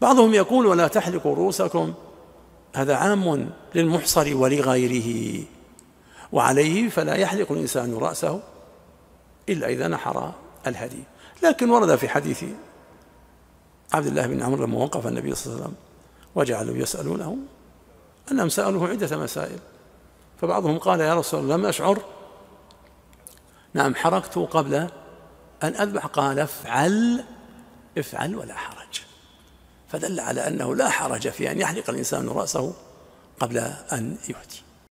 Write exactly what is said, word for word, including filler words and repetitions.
بعضهم يقول ولا تحلقوا رؤوسكم، هذا عام للمحصر ولغيره، وعليه فلا يحلق الإنسان رأسه إلا إذا نحر الهدي. لكن ورد في حديث عبد الله بن عمرو لما وقف النبي صلى الله عليه وسلم وجعلوا يسألونه أنهم سألوه عدة مسائل، فبعضهم قال يا رسول الله لم أشعر، نعم حركت قبل أن أذبح، قال افعل افعل ولا حرج، فدل على أنه لا حرج في أن يحلق الإنسان رأسه قبل أن يهدي.